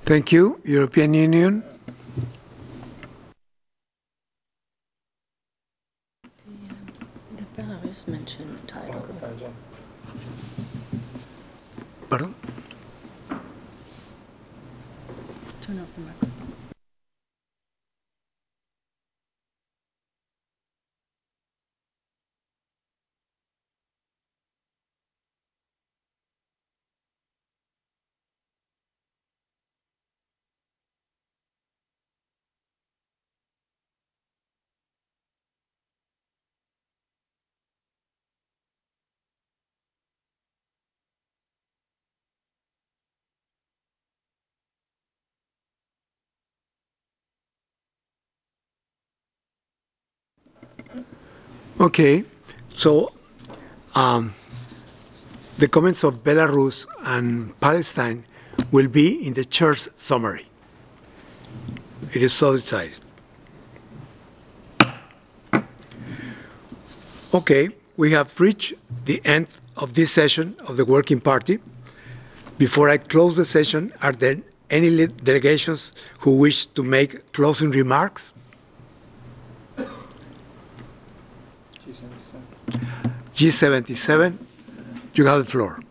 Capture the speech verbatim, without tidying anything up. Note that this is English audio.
Thank you. European Union. The Belarus mentioned title. Pardon? Turn off the microphone. Okay, so um, the comments of Belarus and Palestine will be in the chair's summary. It is so decided. Okay, we have reached the end of this session of the Working Party. Before I close the session, are there any delegations who wish to make closing remarks? G seventy-seven, you have the floor.